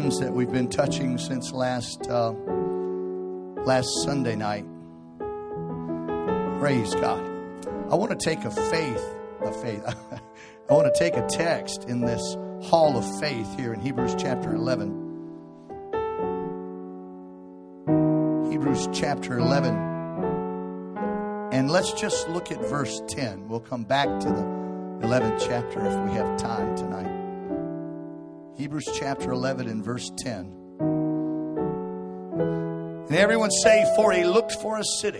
themes that we've been touching since last Sunday night. Praise God. I want to take a text in this hall of faith here in Hebrews chapter 11. Hebrews chapter 11. And let's just look at verse 10. We'll come back to the 11th chapter if we have time tonight. Hebrews chapter 11 and verse 10. And everyone say, for he looked for a city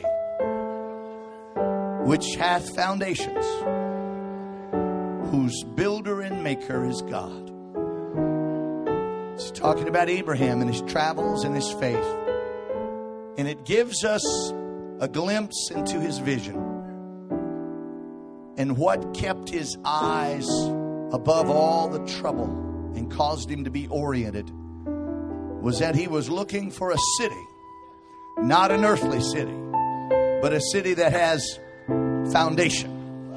which hath foundations, whose builder and maker is God. It's talking about Abraham and his travels and his faith. And it gives us a glimpse into his vision. And what kept his eyes above all the trouble and caused him to be oriented was that he was looking for a city, not an earthly city, but a city that has foundation.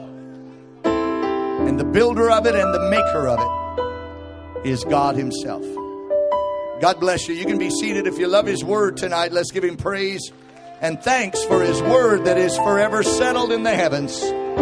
And the builder of it and the maker of it is God himself. God bless you. You can be seated. If you love his word tonight, let's give him praise and thanks for his word that is forever settled in the heavens.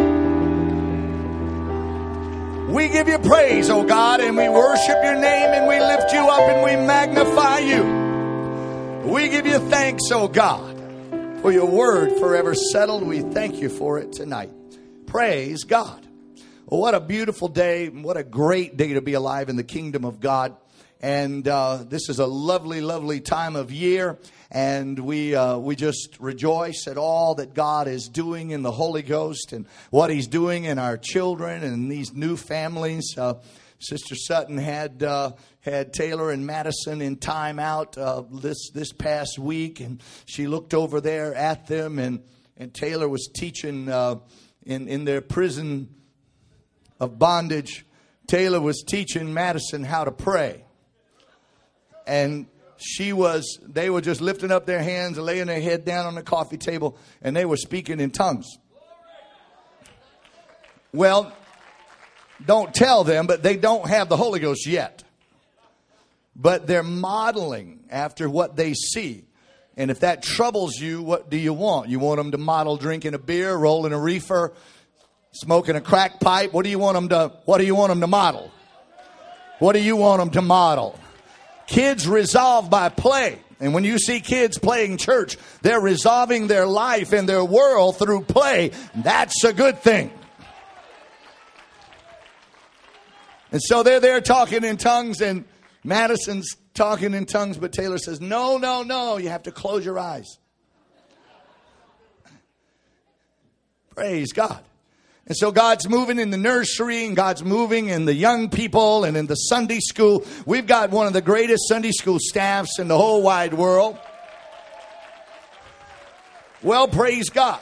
We give you praise, oh God, and we worship your name, and we lift you up, and we magnify you. We give you thanks, oh God, for your word forever settled. We thank you for it tonight. Praise God. Well, what a beautiful day. What a great day to be alive in the kingdom of God. And this is a lovely, lovely time of year. And we just rejoice at all that God is doing in the Holy Ghost and what he's doing in our children and these new families. Sister Sutton had Taylor and Madison in time out this past week. And she looked over there at them. And Taylor was teaching in their prison of bondage. Taylor was teaching Madison how to pray. And they were just lifting up their hands and laying their head down on the coffee table, and they were speaking in tongues. Well, don't tell them, but they don't have the Holy Ghost yet. But they're modeling after what they see. And if that troubles you, what do you want? You want them to model drinking a beer, rolling a reefer, smoking a crack pipe? What do you want them to model? What do you want them to model? Kids resolve by play. And when you see kids playing church, they're resolving their life and their world through play. That's a good thing. And so they're there talking in tongues, and Madison's talking in tongues, but Taylor says, no, you have to close your eyes. Praise God. And so God's moving in the nursery, and God's moving in the young people and in the Sunday school. We've got one of the greatest Sunday school staffs in the whole wide world. Well, praise God.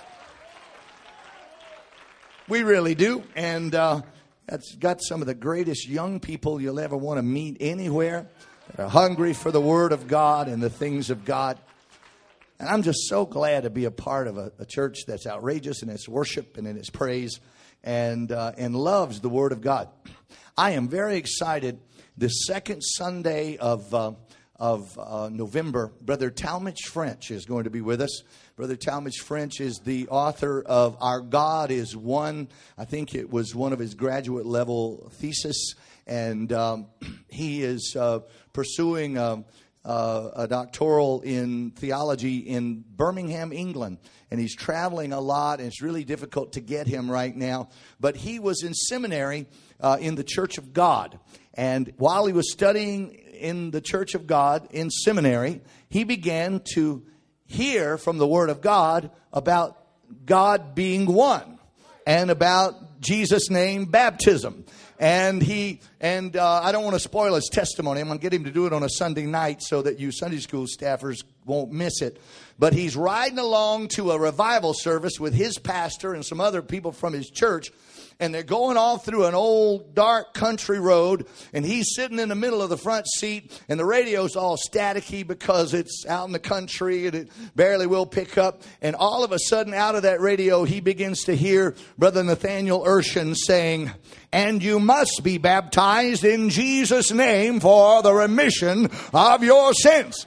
We really do. And that's got some of the greatest young people you'll ever want to meet anywhere. That are hungry for the Word of God and the things of God. And I'm just so glad to be a part of a church that's outrageous in its worship and in its praise and loves the Word of God. I am very excited. The second Sunday of November, Brother Talmadge French is going to be with us. Brother Talmadge French is the author of Our God is One. I think it was one of his graduate level thesis. And he is pursuing a doctoral in theology in Birmingham, England. And he's traveling a lot, and it's really difficult to get him right now. But he was in seminary in the Church of God. And while he was studying in the Church of God in seminary, he began to hear from the Word of God about God being one and about Jesus' name baptism. And I don't want to spoil his testimony. I'm going to get him to do it on a Sunday night so that you Sunday school staffers won't miss it. But he's riding along to a revival service with his pastor and some other people from his church. And they're going all through an old dark country road, and he's sitting in the middle of the front seat, and the radio's all staticky because it's out in the country and it barely will pick up. And all of a sudden, out of that radio, he begins to hear Brother Nathaniel Urshan saying, "And you must be baptized baptized in Jesus' name for the remission of your sins.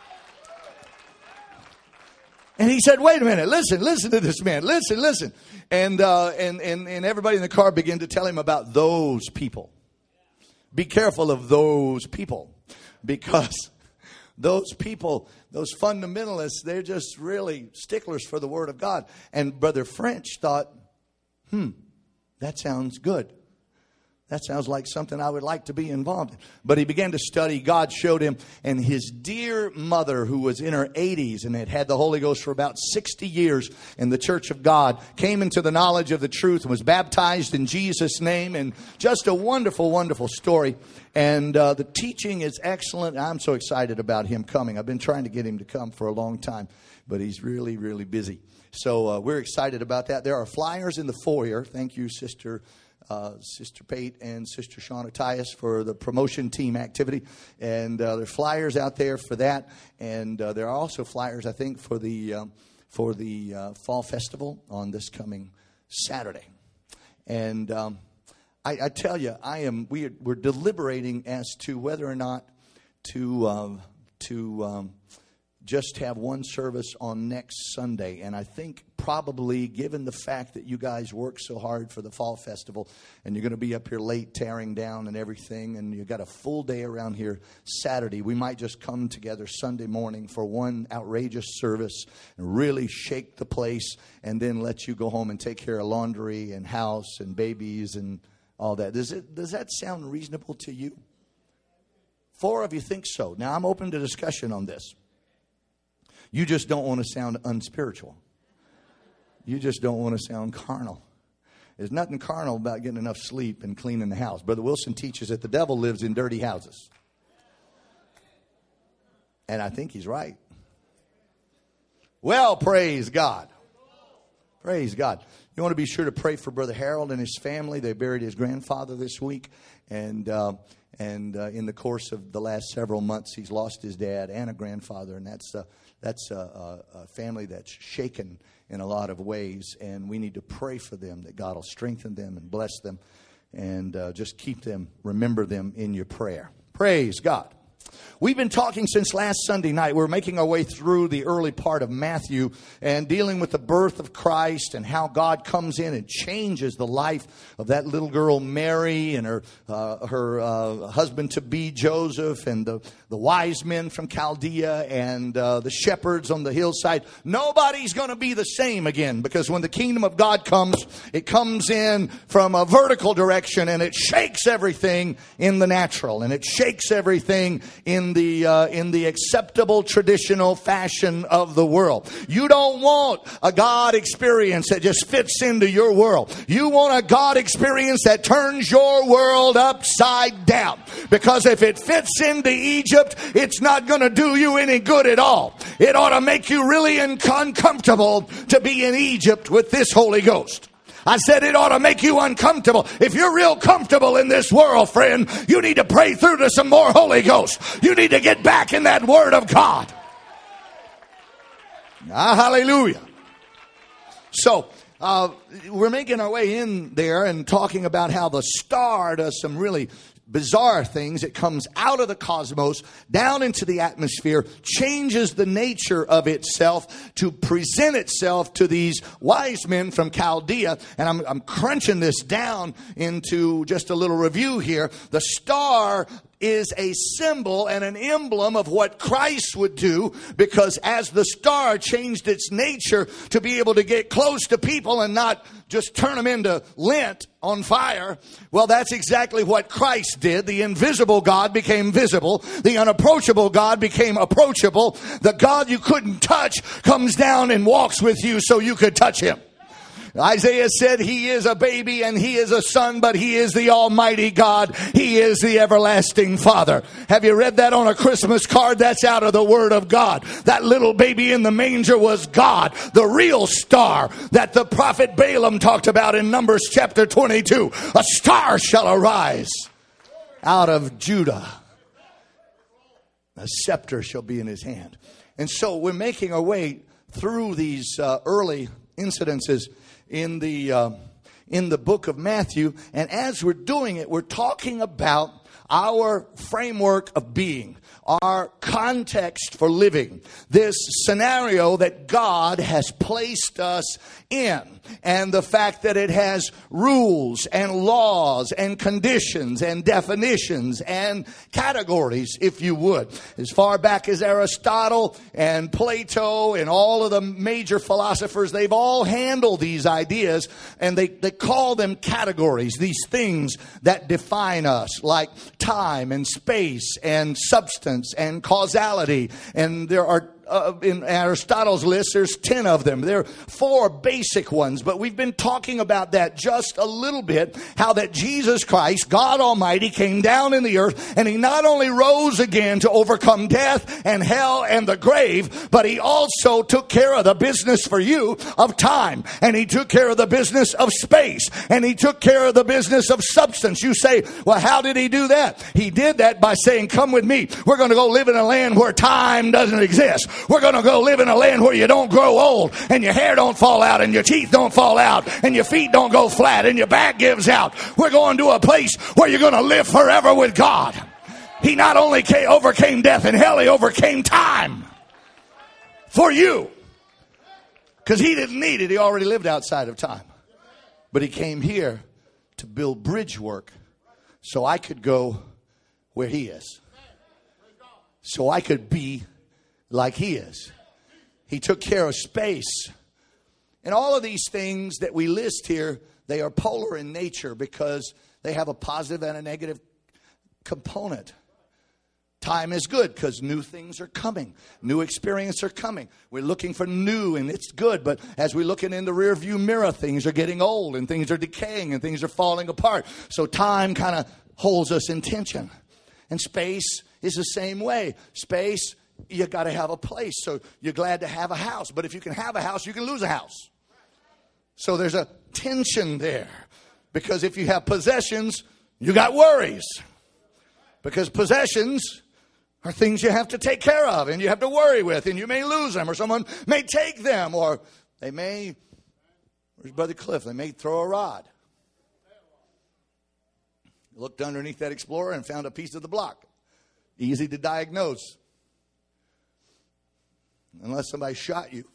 And he said, wait a minute, listen to this man. Listen. And everybody in the car began to tell him about those people. Be careful of those people. Because those people, those fundamentalists, they're just really sticklers for the Word of God. And Brother French thought, that sounds good. That sounds like something I would like to be involved in. But he began to study. God showed him. And his dear mother, who was in her 80s and had had the Holy Ghost for about 60 years in the Church of God, came into the knowledge of the truth and was baptized in Jesus' name. And just a wonderful, wonderful story. And the teaching is excellent. I'm so excited about him coming. I've been trying to get him to come for a long time, but he's really, really busy. So we're excited about that. There are flyers in the foyer. Thank you, Sister Pate and Sister Shauna Tyus for the promotion team activity. And there are flyers out there for that. And there are also flyers, I think, for the Fall Festival on this coming Saturday. And I tell you, we're deliberating as to whether or not to just have one service on next Sunday. And I think probably, given the fact that you guys work so hard for the Fall Festival and you're going to be up here late tearing down and everything, and you've got a full day around here Saturday, we might just come together Sunday morning for one outrageous service and really shake the place, and then let you go home and take care of laundry and house and babies and all that. Does that sound reasonable to you? 4 of you think so. Now, I'm open to discussion on this. You just don't want to sound unspiritual. You just don't want to sound carnal. There's nothing carnal about getting enough sleep and cleaning the house. Brother Wilson teaches that the devil lives in dirty houses. And I think he's right. Well, praise God. Praise God. You want to be sure to pray for Brother Harold and his family. They buried his grandfather this week. And in the course of the last several months, he's lost his dad and a grandfather. And that's a family that's shaken in a lot of ways. And we need to pray for them, that God will strengthen them and bless them. And just keep them, remember them in your prayer. Praise God. We've been talking since last Sunday night. We're making our way through the early part of Matthew and dealing with the birth of Christ and how God comes in and changes the life of that little girl Mary and her husband-to-be Joseph and the wise men from Chaldea and the shepherds on the hillside. Nobody's going to be the same again, because when the kingdom of God comes, it comes in from a vertical direction and it shakes everything in the natural, and it shakes everything in the acceptable traditional fashion of the world. You don't want a God experience that just fits into your world. You want a God experience that turns your world upside down. Because if it fits into Egypt, it's not going to do you any good at all. It ought to make you really uncomfortable to be in Egypt with this Holy Ghost. I said it ought to make you uncomfortable. If you're real comfortable in this world, friend, you need to pray through to some more Holy Ghost. You need to get back in that Word of God. Hallelujah. So, we're making our way in there and talking about how the star does some really bizarre things. It comes out of the cosmos, down into the atmosphere, changes the nature of itself to present itself to these wise men from Chaldea. And I'm crunching this down into just a little review here. The star is a symbol and an emblem of what Christ would do, because as the star changed its nature to be able to get close to people and not just turn them into lint on fire, well, that's exactly what Christ did. The invisible God became visible. The unapproachable God became approachable. The God you couldn't touch comes down and walks with you so you could touch him. Isaiah said he is a baby and he is a son, but he is the Almighty God. He is the everlasting Father. Have you read that on a Christmas card? That's out of the Word of God. That little baby in the manger was God, the real star that the prophet Balaam talked about in Numbers chapter 22. A star shall arise out of Judah. A scepter shall be in his hand. And so we're making our way through these early incidences in the in the book of Matthew. And as we're doing it, we're talking about our framework of being, our context for living, this scenario that God has placed us in, and the fact that it has rules and laws and conditions and definitions and categories, if you would. As far back as Aristotle and Plato and all of the major philosophers, they've all handled these ideas, and they call them categories, these things that define us, like time and space and substance and causality. And there are in Aristotle's list, there's 10 of them. There are 4 basic ones, but we've been talking about that just a little bit, how that Jesus Christ, God Almighty, came down in the earth, and He not only rose again to overcome death and hell and the grave, but He also took care of the business for you of time, and He took care of the business of space, and He took care of the business of substance. You say, well, how did He do that? He did that by saying, come with me. We're going to go live in a land where time doesn't exist. We're going to go live in a land where you don't grow old, and your hair don't fall out, and your teeth don't fall out, and your feet don't go flat, and your back gives out. We're going to a place where you're going to live forever with God. He not only overcame death and hell, He overcame time for you. Because He didn't need it. He already lived outside of time. But He came here to build bridge work so I could go where He is. So I could be like He is. He took care of space. And all of these things that we list here, they are polar in nature because they have a positive and a negative component. Time is good because new things are coming. New experiences are coming. We're looking for new, and it's good. But as we're looking in the rearview mirror, things are getting old, and things are decaying, and things are falling apart. So time kind of holds us in tension. And space is the same way. Space, you got to have a place. So you're glad to have a house. But if you can have a house, you can lose a house. So there's a tension there. Because if you have possessions, you got worries. Because possessions are things you have to take care of and you have to worry with. And you may lose them, or someone may take them, or they may, where's Brother Cliff? They may throw a rod. Looked underneath that Explorer and found a piece of the block. Easy to diagnose. Unless somebody shot you.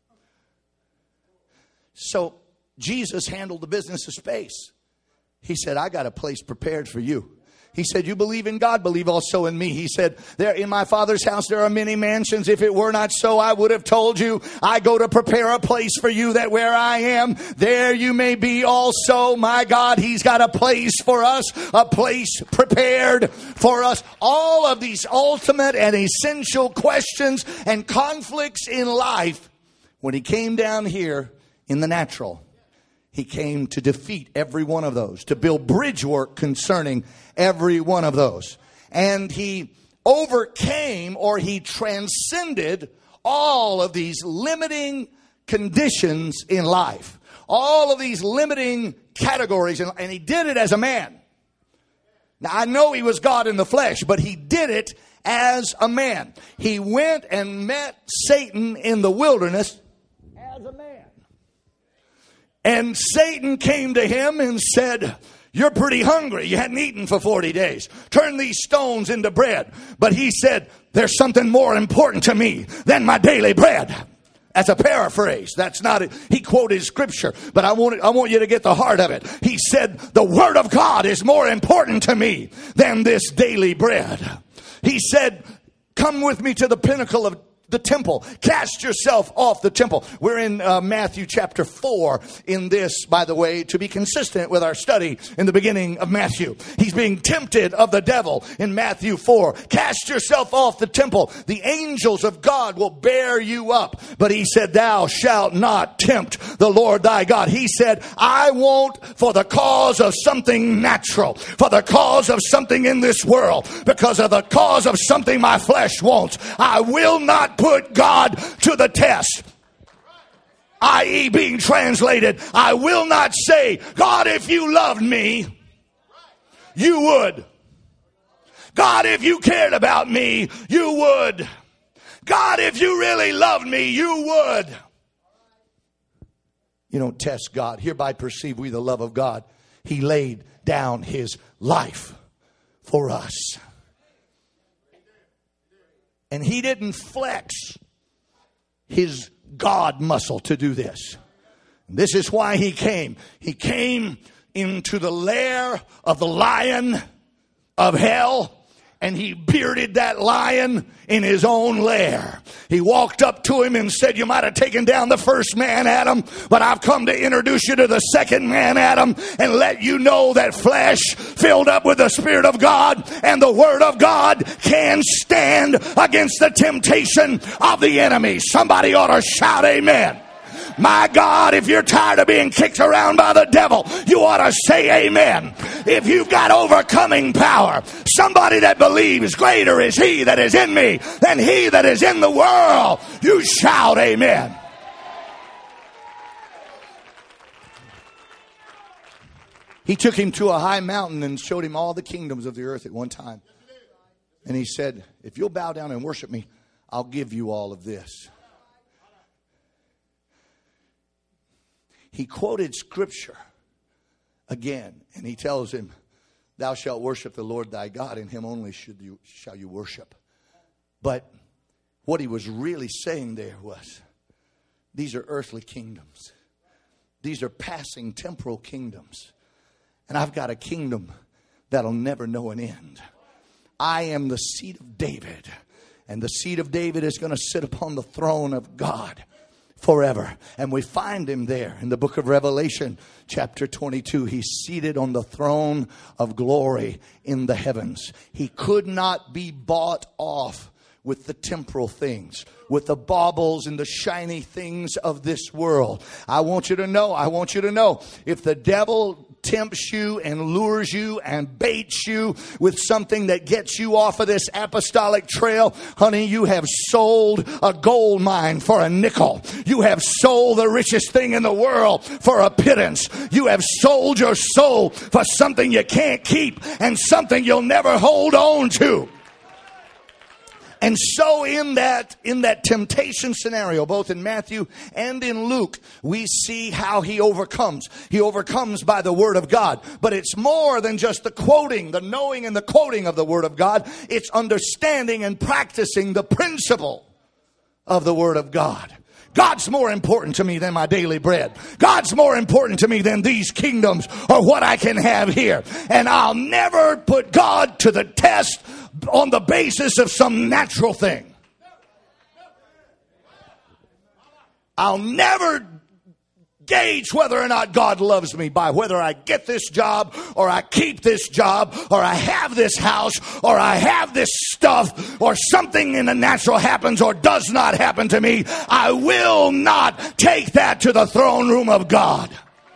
So Jesus handled the business of space. He said, I got a place prepared for you. He said, you believe in God, believe also in me. He said, there in my Father's house there are many mansions. If it were not so, I would have told you. I go to prepare a place for you, that where I am, there you may be also. My God, He's got a place for us, a place prepared for us. All of these ultimate and essential questions and conflicts in life, when He came down here in the natural, He came to defeat every one of those, to build bridge work concerning every one of those. And He overcame, or He transcended all of these limiting conditions in life. All of these limiting categories. And He did it as a man. Now, I know He was God in the flesh, but He did it as a man. He went and met Satan in the wilderness as a man. And Satan came to Him and said, you're pretty hungry. You hadn't eaten for 40 days. Turn these stones into bread. But He said, there's something more important to me than my daily bread. That's a paraphrase. That's not it. He quoted scripture, but I want you to get the heart of it. He said, the word of God is more important to me than this daily bread. He said, come with me to the pinnacle of the temple. Cast yourself off the temple. We're in Matthew chapter 4 in this, by the way, to be consistent with our study in the beginning of Matthew. He's being tempted of the devil in Matthew 4. Cast yourself off the temple. The angels of God will bear you up. But He said, thou shalt not tempt the Lord thy God. He said, I won't, for the cause of something natural, for the cause of something in this world, because of the cause of something my flesh wants, I will not put God to the test. I.e. being translated, I will not say, God, if you loved me, you would. God, if you cared about me, you would. God, if you really loved me, you would. You don't test God. Hereby perceive we the love of God. He laid down his life for us. And he didn't flex his God muscle to do this. This is why he came. He came into the lair of the lion of hell, and he bearded that lion in his own lair. He walked up to him and said, you might have taken down the first man, Adam, but I've come to introduce you to the second man, Adam, and let you know that flesh filled up with the Spirit of God and the Word of God can stand against the temptation of the enemy. Somebody ought to shout amen. My God, if you're tired of being kicked around by the devil, you ought to say amen. If you've got overcoming power, somebody that believes greater is he that is in me than he that is in the world, you shout amen. He took him to a high mountain and showed him all the kingdoms of the earth at one time. And he said, if you'll bow down and worship me, I'll give you all of this. He quoted scripture again, and he tells him, thou shalt worship the Lord thy God, and him only shall you worship. But what he was really saying there was, these are earthly kingdoms. These are passing temporal kingdoms. And I've got a kingdom that'll never know an end. I am the seed of David, and the seed of David is going to sit upon the throne of God forever. And we find him there in the book of Revelation, chapter 22. He's seated on the throne of glory in the heavens. He could not be bought off with the temporal things, with the baubles and the shiny things of this world. I want you to know, if the devil tempts you and lures you and baits you with something that gets you off of this apostolic trail, honey, you have sold a gold mine for a nickel. You have sold the richest thing in the world for a pittance. You have sold your soul for something you can't keep and something you'll never hold on to. And so in that temptation scenario, both in Matthew and in Luke, we see how he overcomes. He overcomes by the Word of God. But it's more than just the quoting, the knowing and the quoting of the Word of God. It's understanding and practicing the principle of the Word of God. God's more important to me than my daily bread. God's more important to me than these kingdoms or what I can have here. And I'll never put God to the test on the basis of some natural thing. I'll never gauge whether or not God loves me by whether I get this job or I keep this job or I have this house or I have this stuff or something in the natural happens or does not happen to me. I will not take that to the throne room of God.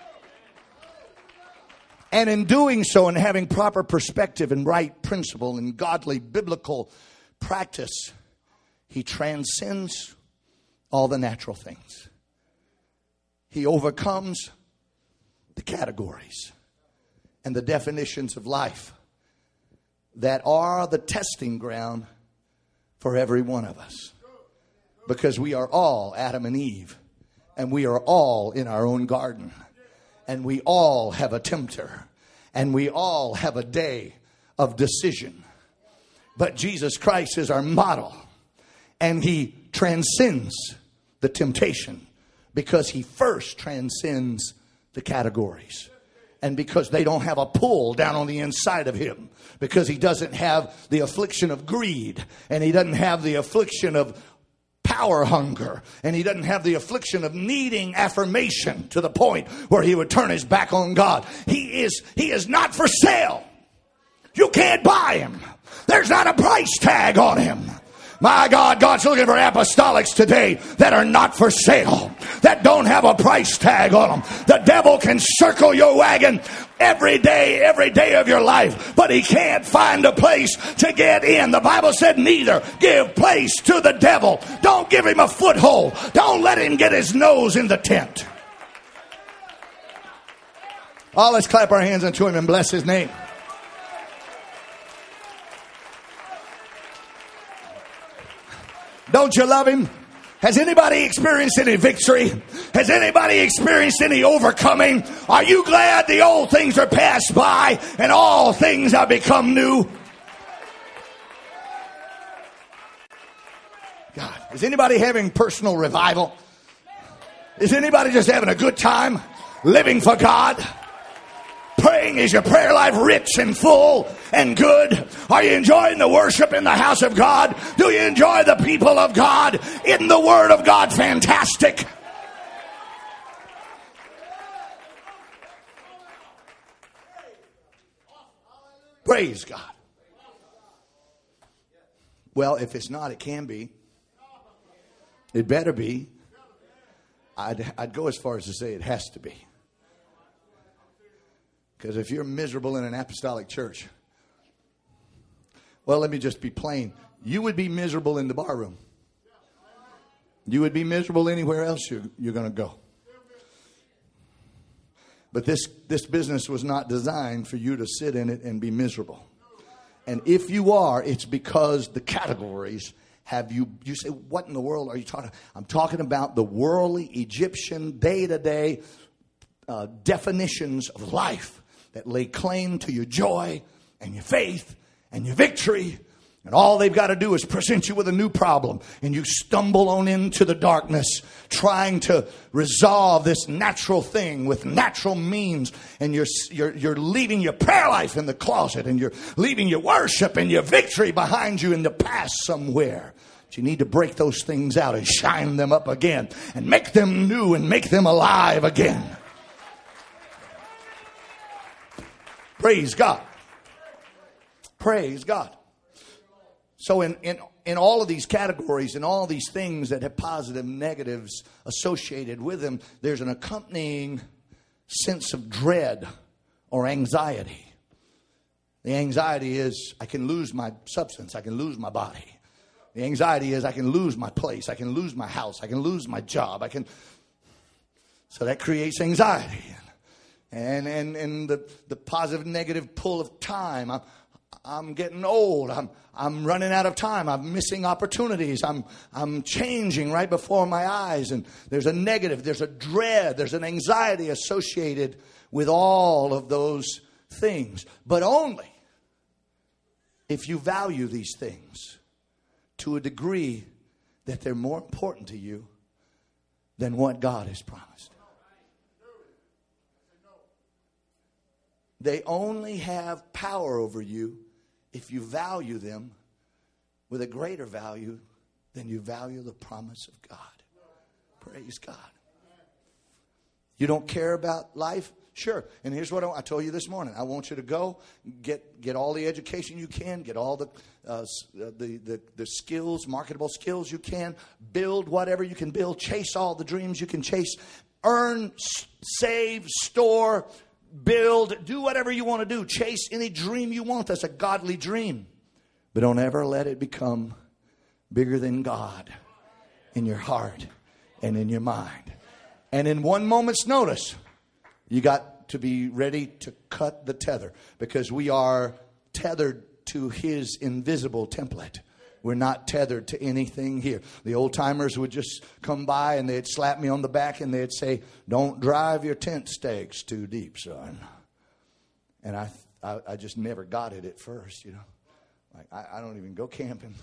And in doing so and having proper perspective and right principle and godly biblical practice, he transcends all the natural things. He overcomes the categories and the definitions of life that are the testing ground for every one of us. Because we are all Adam and Eve, and we are all in our own garden. And we all have a tempter. And we all have a day of decision. But Jesus Christ is our model. And he transcends the temptation. Because he first transcends the categories. And because they don't have a pull down on the inside of him. Because he doesn't have the affliction of greed. And he doesn't have the affliction of power hunger, and he doesn't have the affliction of needing affirmation to the point where he would turn his back on God. He is not for sale. You can't buy him. There's not a price tag on him. My God, God's looking for apostolics today that are not for sale, that don't have a price tag on them. The devil can circle your wagon every day of your life, but he can't find a place to get in. The Bible said, neither give place to the devil. Don't give him a foothold. Don't let him get his nose in the tent. Oh, let's clap our hands unto him and bless his name. Don't you love him? Has anybody experienced any victory? Has anybody experienced any overcoming? Are you glad the old things are passed by and all things have become new? God, is anybody having personal revival? Is anybody just having a good time living for God? Praying, is your prayer life rich and full and good? Are you enjoying the worship in the house of God? Do you enjoy the people of God in the Word of God? Fantastic. Praise God. Well, if it's not, it can be. It better be. I'd go as far as to say it has to be. Because if you're miserable in an apostolic church, well, let me just be plain. You would be miserable in the bar room. You would be miserable anywhere else you're going to go. But this business was not designed for you to sit in it and be miserable. And if you are, it's because the categories have you say, what in the world are you talking? I'm talking about the worldly Egyptian day-to-day definitions of life that lay claim to your joy and your faith and your victory. And all they've got to do is present you with a new problem. And you stumble on into the darkness trying to resolve this natural thing with natural means. And you're leaving your prayer life in the closet. And you're leaving your worship and your victory behind you in the past somewhere. But you need to break those things out and shine them up again. And make them new and make them alive again. Praise God. Praise God. So in all of these categories and all these things that have positive and negatives associated with them, there's an accompanying sense of dread or anxiety. The anxiety is I can lose my substance. I can lose my body. The anxiety is I can lose my place. I can lose my house. I can lose my job. So that creates anxiety. And the positive and negative pull of time. I'm getting old. I'm running out of time. I'm missing opportunities. I'm changing right before my eyes. And there's a negative, there's a dread, there's an anxiety associated with all of those things. But only if you value these things to a degree that they're more important to you than what God has promised. They only have power over you if you value them with a greater value than you value the promise of God. Praise God. You don't care about life? Sure. And here's what I told you this morning. I want you to go get all the education you can, get all the skills, marketable skills you can, build whatever you can build, chase all the dreams you can chase, earn, save, store, build, do whatever you want to do. Chase any dream you want. That's a godly dream. But don't ever let it become bigger than God in your heart and in your mind. And in one moment's notice, you got to be ready to cut the tether, because we are tethered to His invisible template. We're not tethered to anything here. The old timers would just come by and they'd slap me on the back and they'd say, "Don't drive your tent stakes too deep, son." And I just never got it at first, you know. Like, I don't even go camping.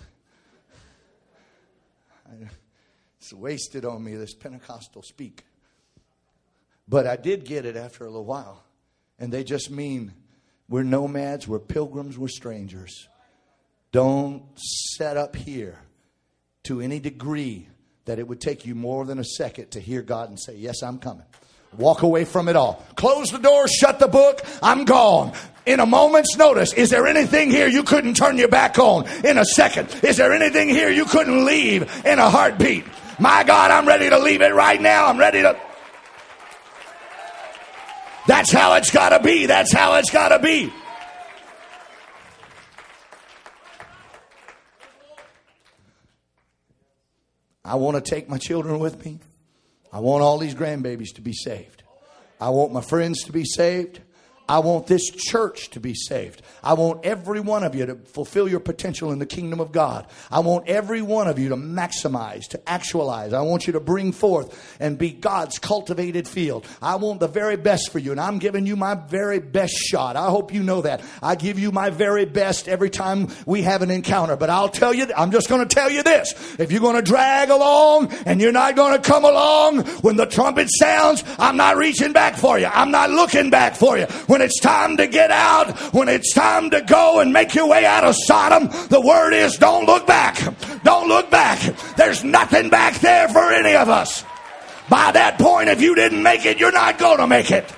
It's wasted on me, this Pentecostal speak. But I did get it after a little while. And they just mean we're nomads, we're pilgrims, we're strangers. Don't set up here to any degree that it would take you more than a second to hear God and say, "Yes, I'm coming." Walk away from it all. Close the door, shut the book. I'm gone. In a moment's notice, is there anything here you couldn't turn your back on in a second? Is there anything here you couldn't leave in a heartbeat? My God, I'm ready to leave it right now. I'm ready to. That's how it's got to be. That's how it's got to be. I want to take my children with me. I want all these grandbabies to be saved. I want my friends to be saved. I want this church to be saved. I want every one of you to fulfill your potential in the kingdom of God. I want every one of you to maximize, to actualize. I want you to bring forth and be God's cultivated field. I want the very best for you, and I'm giving you my very best shot. I hope you know that. I give you my very best every time we have an encounter. But I'll tell you, I'm just going to tell you this. If you're going to drag along and you're not going to come along when the trumpet sounds, I'm not reaching back for you. I'm not looking back for you. When it's time to get out, when it's time to go and make your way out of Sodom, the word is don't look back. Don't look back. There's nothing back there for any of us. By that point, if you didn't make it, you're not going to make it.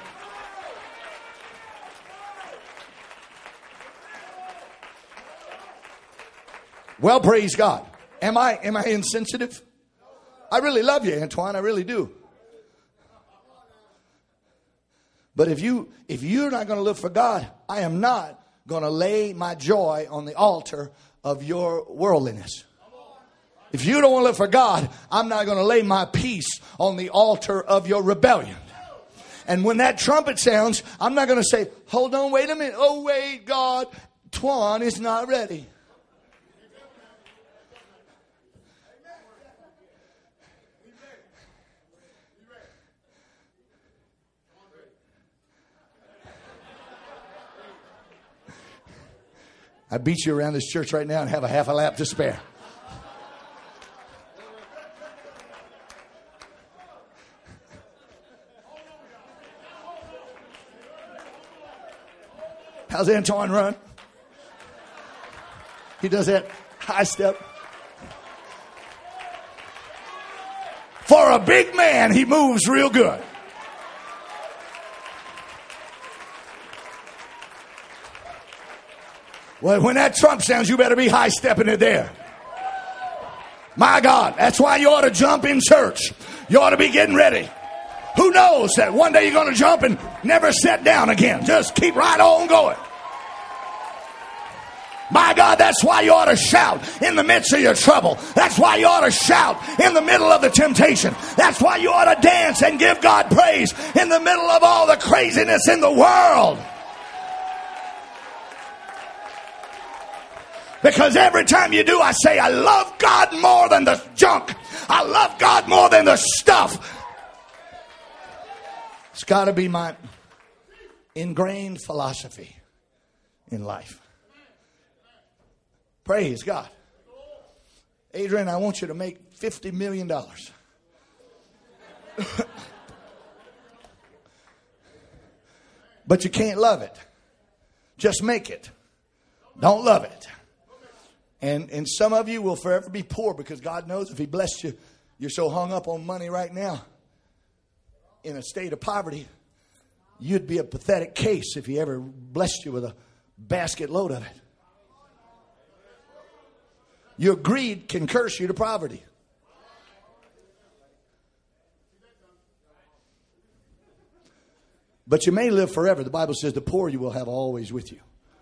Well, praise God. Am I insensitive? I really love you, Antoine. I really do. But if you're not going to live for God, I am not going to lay my joy on the altar of your worldliness. If you don't want to live for God, I'm not going to lay my peace on the altar of your rebellion. And when that trumpet sounds, I'm not going to say, hold on, wait a minute. Oh, wait, God, Twan is not ready. I beat you around this church right now and have a half a lap to spare. How's Antoine run? He does that high step. For a big man, he moves real good. Well, when that trump sounds, you better be high-stepping it there. My God, that's why you ought to jump in church. You ought to be getting ready. Who knows that one day you're going to jump and never sit down again. Just keep right on going. My God, that's why you ought to shout in the midst of your trouble. That's why you ought to shout in the middle of the temptation. That's why you ought to dance and give God praise in the middle of all the craziness in the world. Because every time you do, I say, I love God more than the junk. I love God more than the stuff. It's got to be my ingrained philosophy in life. Praise God. Adrian, I want you to make $50 million. But you can't love it. Just make it. Don't love it. And some of you will forever be poor because God knows if He blessed you, you're so hung up on money right now in a state of poverty, you'd be a pathetic case if He ever blessed you with a basket load of it. Your greed can curse you to poverty. But you may live forever. The Bible says the poor you will have always with you.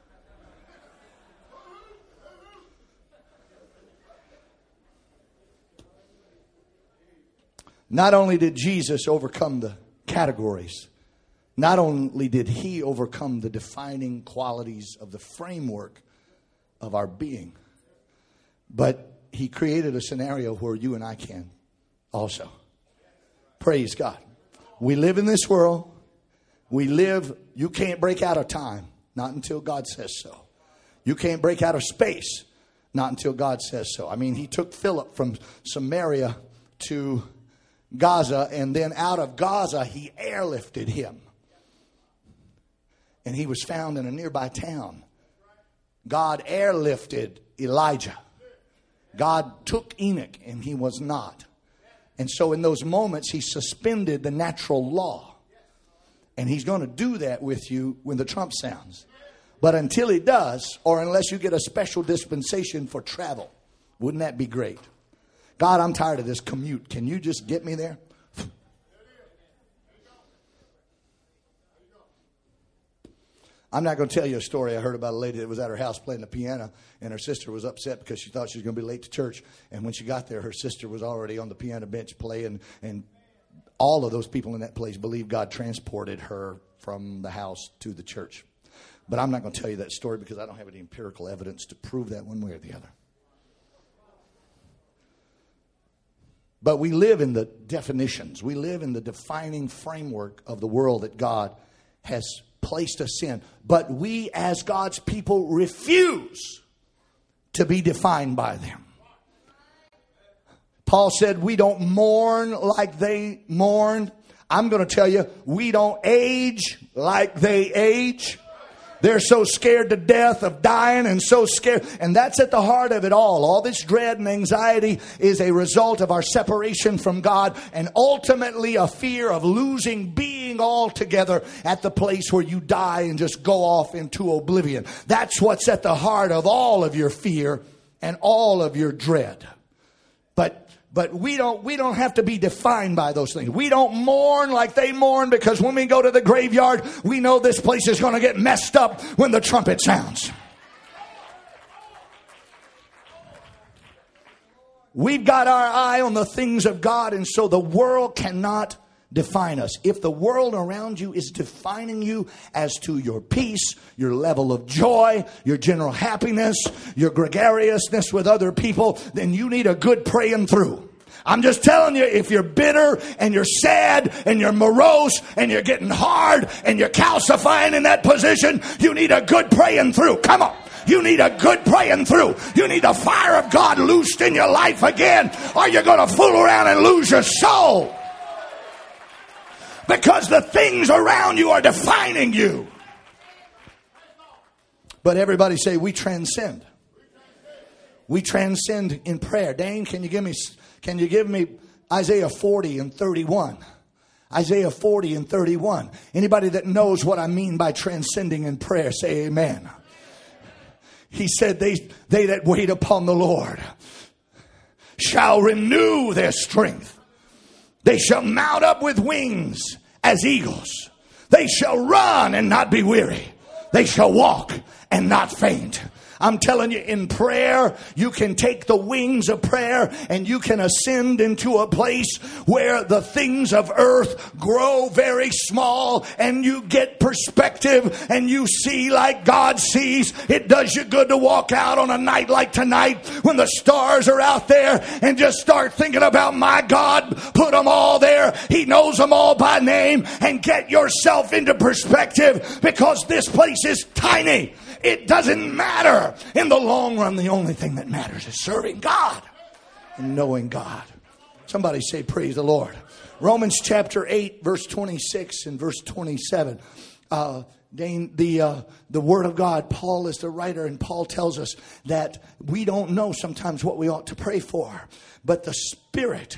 Not only did Jesus overcome the categories, not only did He overcome the defining qualities of the framework of our being, but He created a scenario where you and I can also. Praise God. We live in this world. You can't break out of time, not until God says so. You can't break out of space, not until God says so. I mean, He took Philip from Samaria to Gaza, and then out of Gaza He airlifted him, and he was found in a nearby town. God airlifted Elijah. God took Enoch, and he was not. And so in those moments He suspended the natural law, and He's going to do that with you when the trump sounds. But until He does, or unless you get a special dispensation for travel, wouldn't that be great? God, I'm tired of this commute. Can you just get me there? I'm not going to tell you a story. I heard about a lady that was at her house playing the piano, and her sister was upset because she thought she was going to be late to church. And when she got there, her sister was already on the piano bench playing. And All of those people in that place believe God transported her from the house to the church. But I'm not going to tell you that story because I don't have any empirical evidence to prove that one way or the other. But we live in the definitions. We live in the defining framework of the world that God has placed us in. But we as God's people refuse to be defined by them. Paul said we don't mourn like they mourned. I'm going to tell you, we don't age like they age. They're so scared to death of dying and so scared. And that's at the heart of it all. All this dread and anxiety is a result of our separation from God and ultimately a fear of losing being altogether at the place where you die and just go off into oblivion. That's what's at the heart of all of your fear and all of your dread. But we don't have to be defined by those things. We don't mourn like they mourn because when we go to the graveyard, we know this place is going to get messed up when the trumpet sounds. We've got our eye on the things of God, and so the world cannot define us. If the world around you is defining you as to your peace, your level of joy, your general happiness, your gregariousness with other people, then you need a good praying through. I'm just telling you, if you're bitter and you're sad and you're morose and you're getting hard and you're calcifying in that position, you need a good praying through. Come on. You need a good praying through. You need the fire of God loosed in your life again, or you're going to fool around and lose your soul. Because the things around you are defining you. But everybody say, we transcend. We transcend in prayer. Dane, can you give me Isaiah 40 and 31? Isaiah 40 and 31. Anybody that knows what I mean by transcending in prayer, say amen. He said, they that wait upon the Lord shall renew their strength. They shall mount up with wings as eagles. They shall run and not be weary. They shall walk and not faint. I'm telling you, in prayer, you can take the wings of prayer and you can ascend into a place where the things of earth grow very small and you get perspective and you see like God sees. It does you good to walk out on a night like tonight when the stars are out there and just start thinking about my God. Put them all there. He knows them all by name, and get yourself into perspective, because this place is tiny. It doesn't matter. In the long run, the only thing that matters is serving God and knowing God. Somebody say, praise the Lord. Romans chapter 8, verse 26 and verse 27. The Word of God, Paul is the writer, and Paul tells us that we don't know sometimes what we ought to pray for. But the Spirit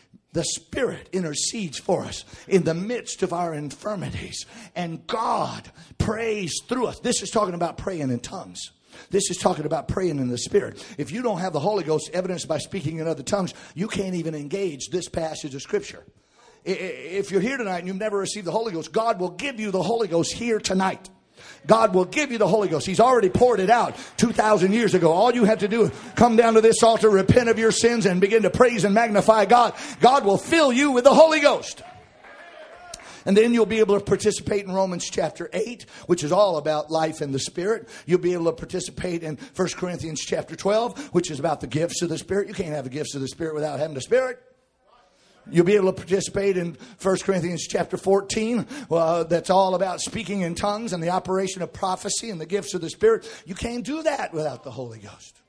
intercedes for us in the midst of our infirmities. And God prays through us. This is talking about praying in tongues. This is talking about praying in the Spirit. If you don't have the Holy Ghost evidenced by speaking in other tongues, you can't even engage this passage of Scripture. If you're here tonight and you've never received the Holy Ghost, God will give you the Holy Ghost here tonight. God will give you the Holy Ghost. He's already poured it out 2,000 years ago. All you have to do is come down to this altar, repent of your sins, and begin to praise and magnify God. God will fill you with the Holy Ghost. And then you'll be able to participate in Romans chapter 8, which is all about life in the Spirit. You'll be able to participate in 1 Corinthians chapter 12, which is about the gifts of the Spirit. You can't have the gifts of the Spirit without having the Spirit. You'll be able to participate in 1 Corinthians chapter 14. That's all about speaking in tongues and the operation of prophecy and the gifts of the Spirit. You can't do that without the Holy Ghost.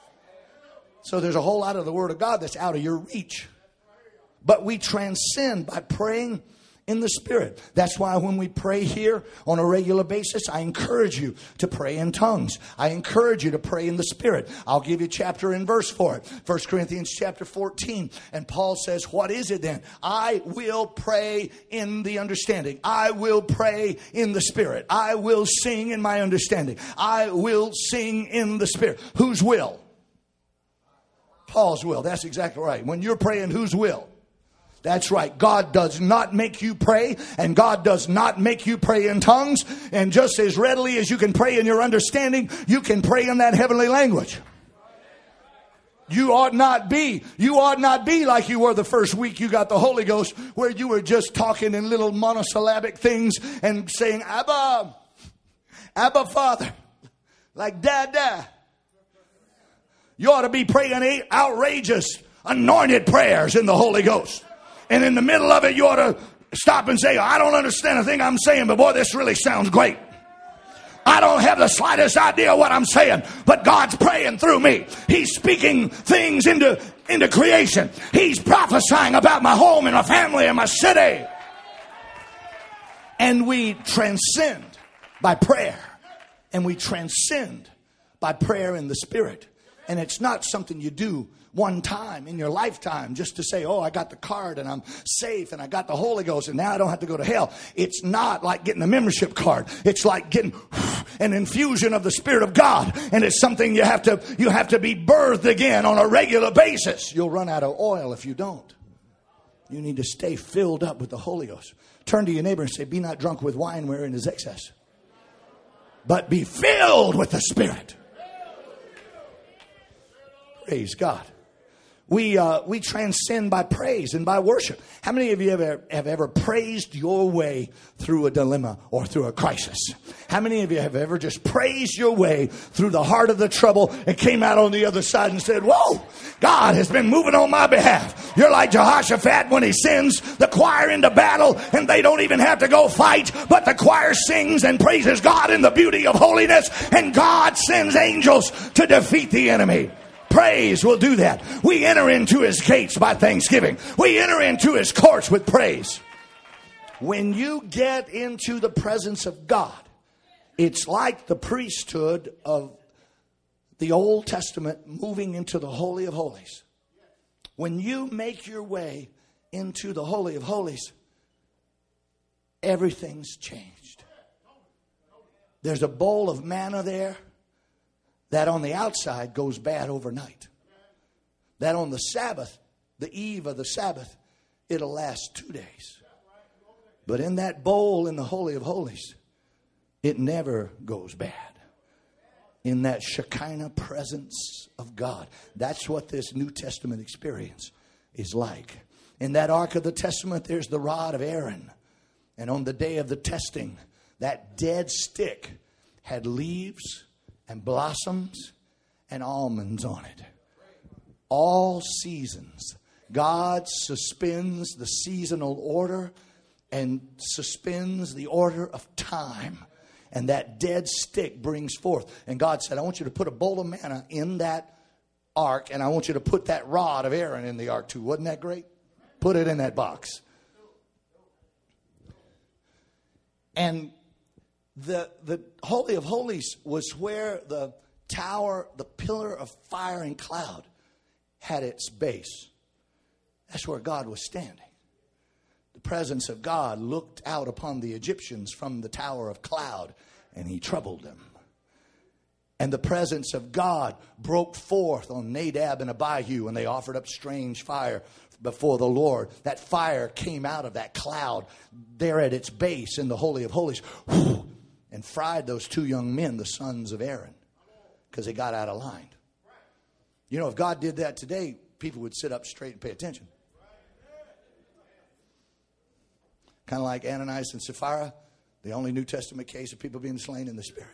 So there's a whole lot of the Word of God that's out of your reach. But we transcend by praying in the Spirit. That's why when we pray here on a regular basis, I encourage you to pray in tongues. I encourage you to pray in the Spirit. I'll give you chapter and verse for it. 1 Corinthians chapter 14. And Paul says, what is it then? I will pray in the understanding. I will pray in the Spirit. I will sing in my understanding. I will sing in the Spirit. Whose will? Paul's will. That's exactly right. When you're praying, whose will? That's right. God does not make you pray, and God does not make you pray in tongues. And just as readily as you can pray in your understanding, you can pray in that heavenly language. You ought not be. You ought not be like you were the first week you got the Holy Ghost, where you were just talking in little monosyllabic things and saying, Abba, Abba Father, like Dada. You ought to be praying outrageous, anointed prayers in the Holy Ghost. And in the middle of it, you ought to stop and say, I don't understand a thing I'm saying, but boy, this really sounds great. I don't have the slightest idea what I'm saying, but God's praying through me. He's speaking things into creation. He's prophesying about my home and my family and my city. And we transcend by prayer. And we transcend by prayer in the Spirit. And it's not something you do one time in your lifetime just to say, oh, I got the card and I'm safe and I got the Holy Ghost and now I don't have to go to hell. It's not like getting a membership card. It's like getting an infusion of the Spirit of God. And it's something you have to be birthed again on a regular basis. You'll run out of oil if you don't. You need to stay filled up with the Holy Ghost. Turn to your neighbor and say, be not drunk with wine wherein is excess, but be filled with the Spirit. Praise God. We transcend by praise and by worship. How many of you have ever praised your way through a dilemma or through a crisis? How many of you have ever just praised your way through the heart of the trouble and came out on the other side and said, whoa, God has been moving on my behalf. You're like Jehoshaphat when he sends the choir into battle and they don't even have to go fight, but the choir sings and praises God in the beauty of holiness, and God sends angels to defeat the enemy. Praise will do that. We enter into his gates by thanksgiving. We enter into his courts with praise. When you get into the presence of God, it's like the priesthood of the Old Testament moving into the Holy of Holies. When you make your way into the Holy of Holies, everything's changed. There's a bowl of manna there that on the outside goes bad overnight. That on the Sabbath, the eve of the Sabbath, it'll last 2 days. But in that bowl in the Holy of Holies, it never goes bad. In that Shekinah presence of God. That's what this New Testament experience is like. In that Ark of the Testament, there's the rod of Aaron. And on the day of the testing, that dead stick had leaves and blossoms and almonds on it. All seasons. God suspends the seasonal order and suspends the order of time. And that dead stick brings forth. And God said, I want you to put a bowl of manna in that ark, and I want you to put that rod of Aaron in the ark too. Wasn't that great? Put it in that box. And the Holy of Holies was where the tower, the pillar of fire and cloud had its base. That's where God was standing. The presence of God looked out upon the Egyptians from the tower of cloud, and he troubled them. And the presence of God broke forth on Nadab and Abihu, and they offered up strange fire before the Lord. That fire came out of that cloud there at its base in the Holy of Holies. And fried those two young men, the sons of Aaron, because they got out of line. You know, if God did that today, people would sit up straight and pay attention. Kind of like Ananias and Sapphira, the only New Testament case of people being slain in the Spirit.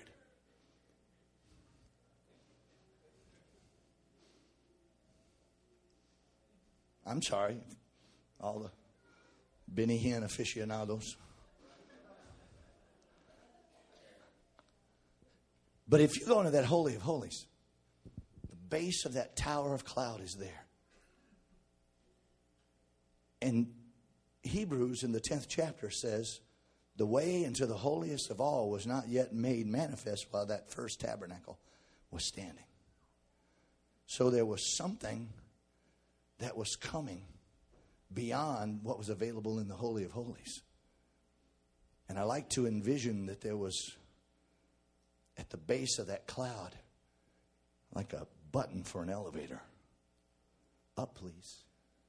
I'm sorry, all the Benny Hinn aficionados. But if you go into that Holy of Holies, the base of that tower of cloud is there. And Hebrews in the 10th chapter says, the way into the holiest of all was not yet made manifest while that first tabernacle was standing. So there was something that was coming beyond what was available in the Holy of Holies. And I like to envision that there was at the base of that cloud like a button for an elevator. Up, please.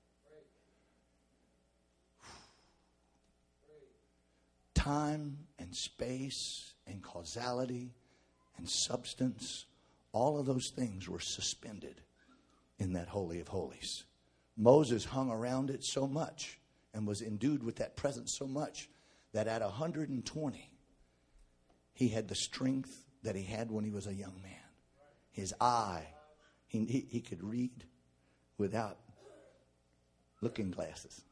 Time and space and causality and substance, all of those things were suspended in that Holy of Holies. Moses hung around it so much and was endued with that presence so much that at 120, he had the strength that he had when he was a young man. His eye, he could read without looking glasses.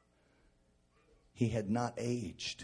He had not aged.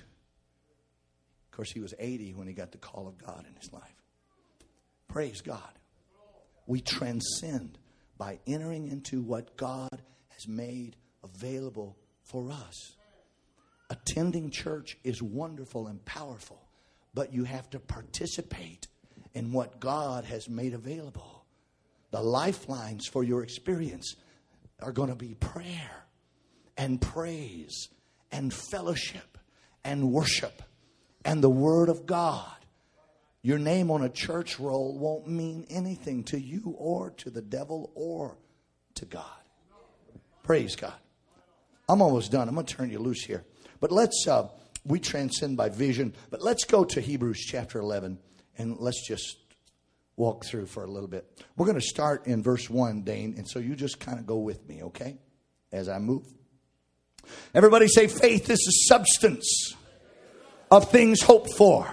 Of course, he was 80 when he got the call of God in his life. Praise God. We transcend by entering into what God has made available for us. Attending church is wonderful and powerful, but you have to participate in what God has made available. The lifelines for your experience are going to be prayer and praise and fellowship and worship and the Word of God. Your name on a church roll won't mean anything to you or to the devil or to God. Praise God. I'm almost done. I'm going to turn you loose here. But we transcend by vision. But let's go to Hebrews chapter 11 and let's just walk through for a little bit. We're going to start in verse 1, Dane. And so you just kind of go with me, okay? As I move. Everybody say, faith is the substance of things hoped for.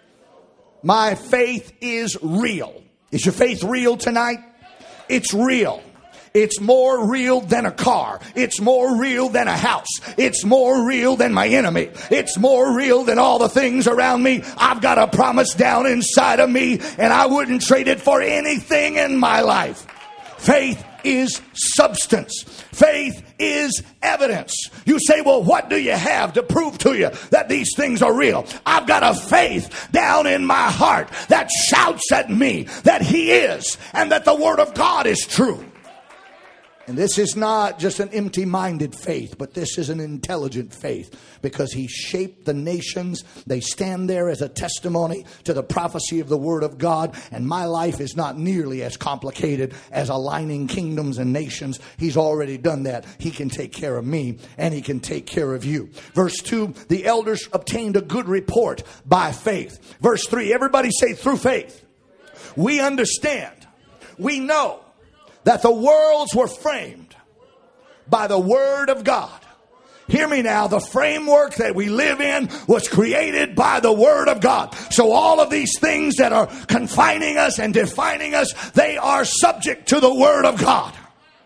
My faith is real. Is your faith real tonight? It's real. It's more real than a car. It's more real than a house. It's more real than my enemy. It's more real than all the things around me. I've got a promise down inside of me, and I wouldn't trade it for anything in my life. Faith is substance. Faith is evidence. You say, well, what do you have to prove to you that these things are real? I've got a faith down in my heart that shouts at me that He is and that the Word of God is true. And this is not just an empty-minded faith, but this is an intelligent faith because He shaped the nations. They stand there as a testimony to the prophecy of the Word of God. And my life is not nearly as complicated as aligning kingdoms and nations. He's already done that. He can take care of me and He can take care of you. Verse 2, the elders obtained a good report by faith. Verse 3, everybody say through faith. We understand. We know that the worlds were framed by the Word of God. Hear me now. The framework that we live in was created by the Word of God. So all of these things that are confining us and defining us, they are subject to the Word of God.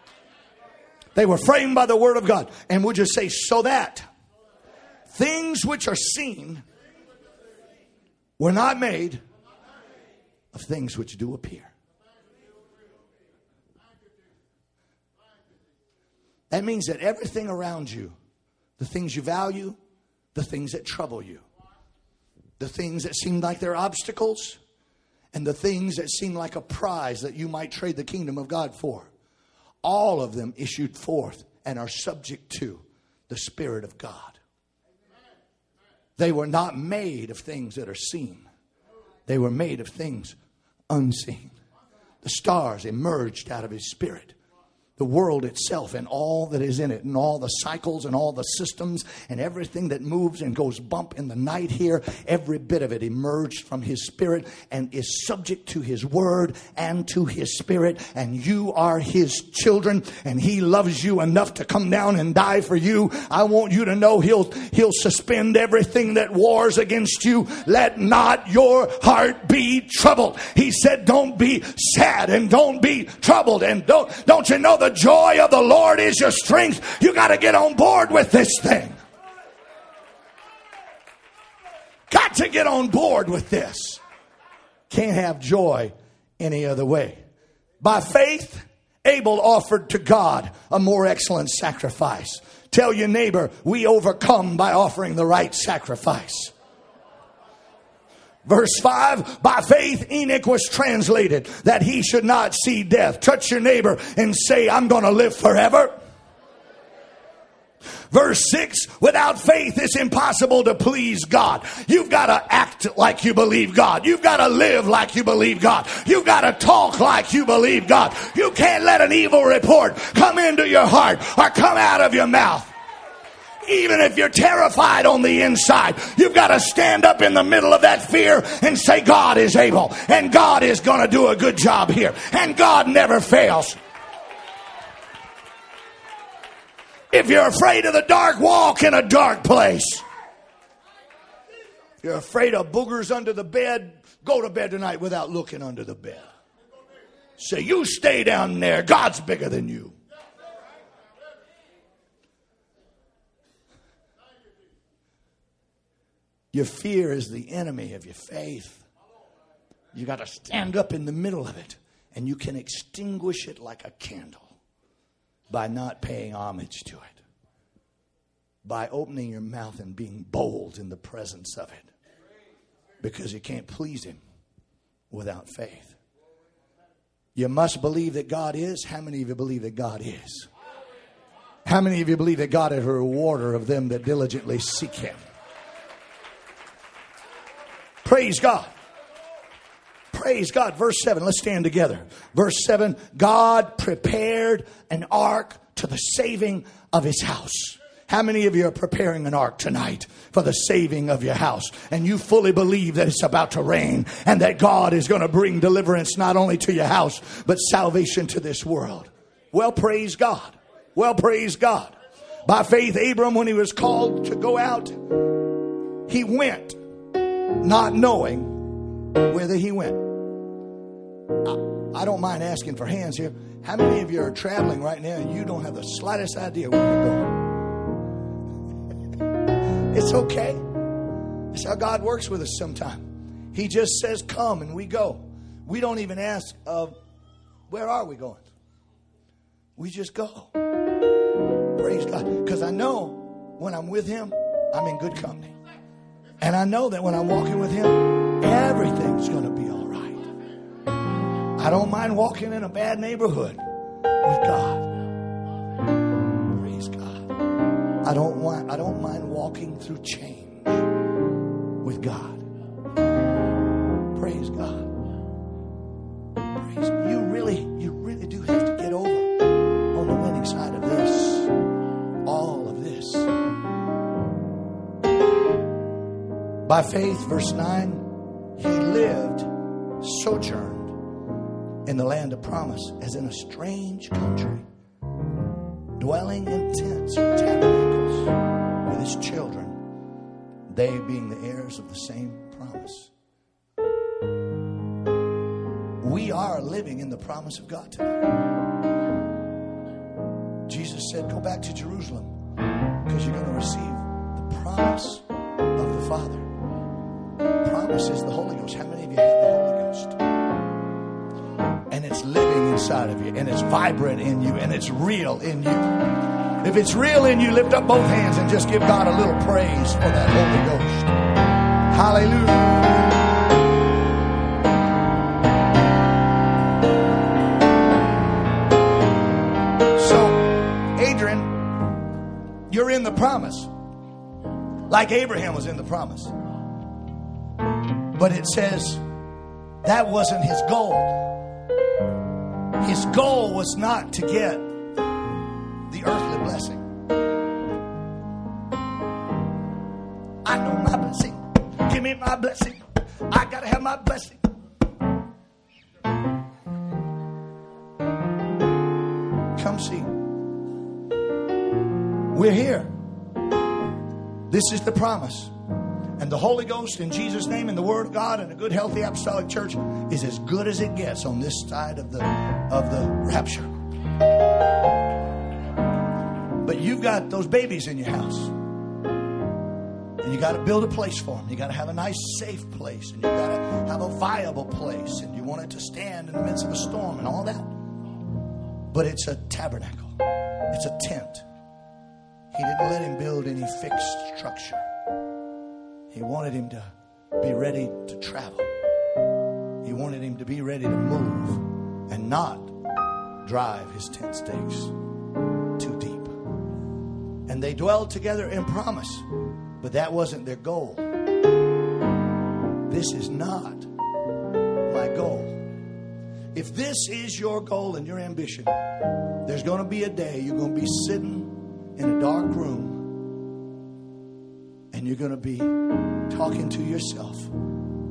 They were framed by the Word of God. And we'll just say, so that things which are seen were not made of things which do appear. That means that everything around you, the things you value, the things that trouble you, the things that seem like they're obstacles, and the things that seem like a prize that you might trade the kingdom of God for, all of them issued forth and are subject to the Spirit of God. They were not made of things that are seen. They were made of things unseen. The stars emerged out of His Spirit. The world itself and all that is in it and all the cycles and all the systems and everything that moves and goes bump in the night here, every bit of it emerged from His Spirit and is subject to His Word and to His Spirit. And you are His children and He loves you enough to come down and die for you. I want you to know He'll suspend everything that wars against you. Let not your heart be troubled. He said, don't be sad and don't be troubled. And don't you know the joy of the Lord is your strength? You got to get on board with this thing. Got to get on board with this. Can't have joy any other way. By faith, Abel offered to God a more excellent sacrifice. Tell your neighbor, we overcome by offering the right sacrifice. Verse 5, by faith Enoch was translated that he should not see death. Touch your neighbor and say, I'm going to live forever. Verse 6, without faith it's impossible to please God. You've got to act like you believe God. You've got to live like you believe God. You've got to talk like you believe God. You can't let an evil report come into your heart or come out of your mouth. Even if you're terrified on the inside, you've got to stand up in the middle of that fear and say, God is able and God is going to do a good job here and God never fails. If you're afraid of the dark, walk in a dark place. If you're afraid of boogers under the bed, go to bed tonight without looking under the bed. Say, you stay down there. God's bigger than you. Your fear is the enemy of your faith. You got to stand up in the middle of it, and you can extinguish it like a candle by not paying homage to it, by opening your mouth and being bold in the presence of it, because you can't please him without faith. You must believe that God is. How many of you believe that God is? How many of you believe that God is a rewarder of them that diligently seek him? Praise God. Praise God. Verse 7. Let's stand together. Verse 7. God prepared an ark to the saving of his house. How many of you are preparing an ark tonight for the saving of your house? And you fully believe that it's about to rain and that God is going to bring deliverance not only to your house, but salvation to this world. Well, praise God. Well, praise God. By faith, Abram, when he was called to go out, he went, not knowing whither he went. I don't mind asking for hands here. How many of you are traveling right now and you don't have the slightest idea where you're going? It's okay. That's how God works with us sometimes. He just says, come, and we go. We don't even ask, where are we going? We just go. Praise God. Because I know when I'm with him, I'm in good company. And I know that when I'm walking with him, everything's going to be all right. I don't mind walking in a bad neighborhood with God. Praise God. I don't mind walking through change with God. Praise God. Praise God. You really do have to get over on the winning side of this. All of this. By faith, verse 9, he lived, sojourned in the land of promise as in a strange country, dwelling in tents or tabernacles with his children, they being the heirs of the same promise. We are living in the promise of God tonight. Jesus said, go back to Jerusalem because you're going to receive the promise of the Father. The promise is the Holy Ghost. How many of you have the Holy Ghost? And it's living inside of you, and it's vibrant in you, and it's real in you. If it's real in you, lift up both hands and just give God a little praise for that Holy Ghost. Hallelujah. You're in the promise. Like Abraham was in the promise. But it says that wasn't his goal. His goal was not to get the earthly blessing. I know my blessing. Give me my blessing. I got to have my blessing. Come see. We're here. This is the promise. And the Holy Ghost in Jesus' name and the Word of God and a good, healthy, apostolic church is as good as it gets on this side of the rapture. But you've got those babies in your house. And you got to build a place for them. You got to have a nice, safe place. And you got to have a viable place. And you want it to stand in the midst of a storm and all that. But it's a tabernacle. It's a tent. He didn't let him build any fixed structure. He wanted him to be ready to travel. He wanted him to be ready to move and not drive his tent stakes too deep. And they dwelled together in promise, but that wasn't their goal. This is not my goal. If this is your goal and your ambition, there's going to be a day you're going to be sitting in a dark room, and you're going to be talking to yourself,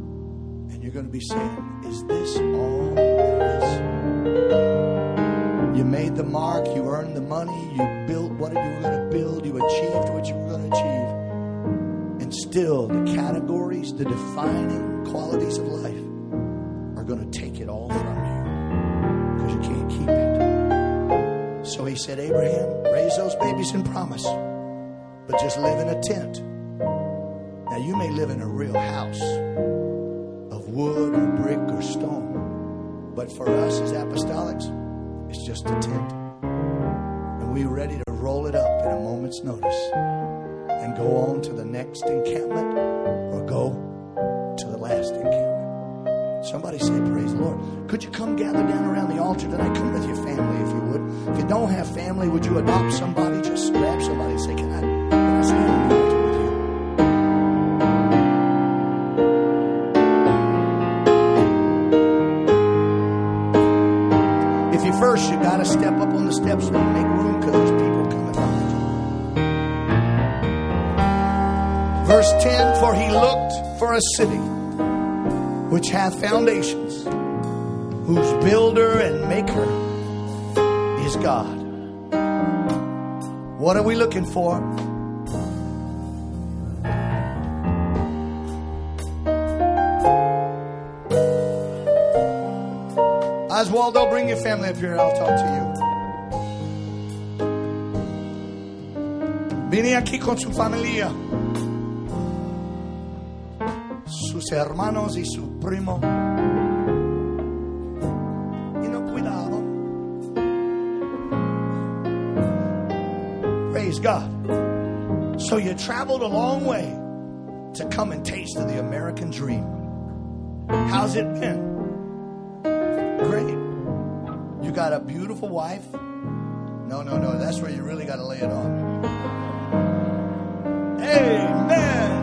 and you're going to be saying, is this all there is? You made the mark. You earned the money. You built what you were going to build. You achieved what you were going to achieve. And still, the categories, the defining qualities of life are going to take it all from you because you can't keep it. So he said, Abraham, raise those babies in promise, but just live in a tent. Now, you may live in a real house of wood or brick or stone, but for us as apostolics, it's just a tent. And we're ready to roll it up in a moment's notice and go on to the next encampment or go to the last encampment. Somebody say, praise the Lord. Could you come gather down around the altar tonight? Come with your family if you would. If you don't have family, would you adopt somebody? Just grab somebody and say, can I stand on the altar with you? If you first, you got to step up on the steps and make room because there's people coming behind you. Verse 10, for he looked for a city which hath foundations, whose builder and maker is God. What are we looking for? Oswaldo, bring your family up here. I'll talk to you. Viene aquí con su familia. Sus hermanos y su primo. Y no cuidado. Praise God. So you traveled a long way to come and taste of the American dream. How's it been? Great. You got a beautiful wife? No. That's where you really got to lay it on. Amen.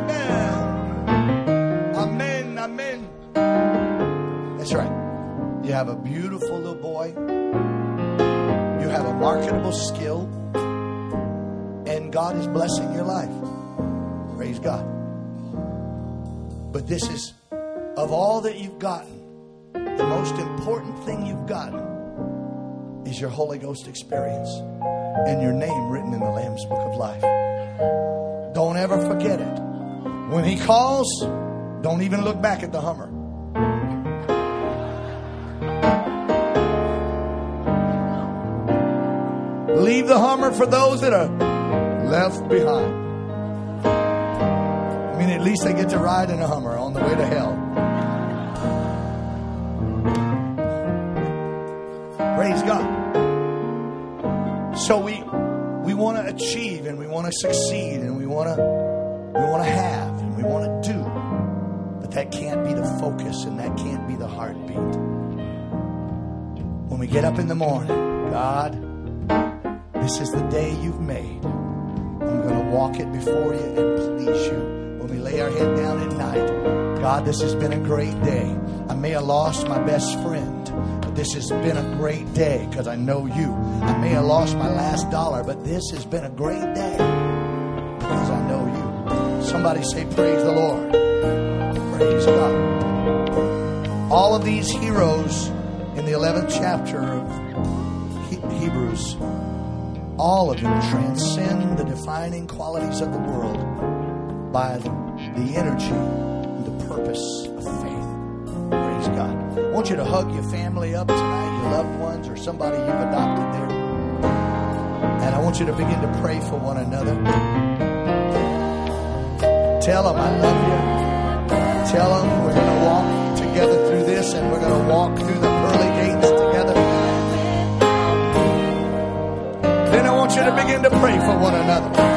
Amen. That's right. You have a beautiful little boy. You have a marketable skill. And God is blessing your life. Praise God. But this is, of all that you've gotten, the most important thing you've gotten is your Holy Ghost experience and your name written in the Lamb's Book of Life. Don't ever forget it. When he calls, don't even look back at the Hummer. Leave the Hummer for those that are left behind. I mean, at least they get to ride in a Hummer on the way to hell. Praise God. So we want to achieve and we want to succeed and we want to have and we want to do. But that can't be the focus and that can't be the heartbeat. When we get up in the morning, God, this is the day you've made. I'm going to walk it before you and please you. When we lay our head down at night, God, this has been a great day. I may have lost my best friend, but this has been a great day because I know you. I may have lost my last dollar, but this has been a great day because I know you. Somebody say, praise the Lord. Praise God. All of these heroes in the 11th chapter of Hebrews, all of them transcend the defining qualities of the world by the energy and the purpose of faith. Praise God. I want you to hug your family up tonight, your loved ones, or somebody you've adopted there. And I want you to begin to pray for one another. Tell them I love you. Tell them we're going to walk together through this and we're going to walk through the pearly gates together. Then I want you to begin to pray for one another.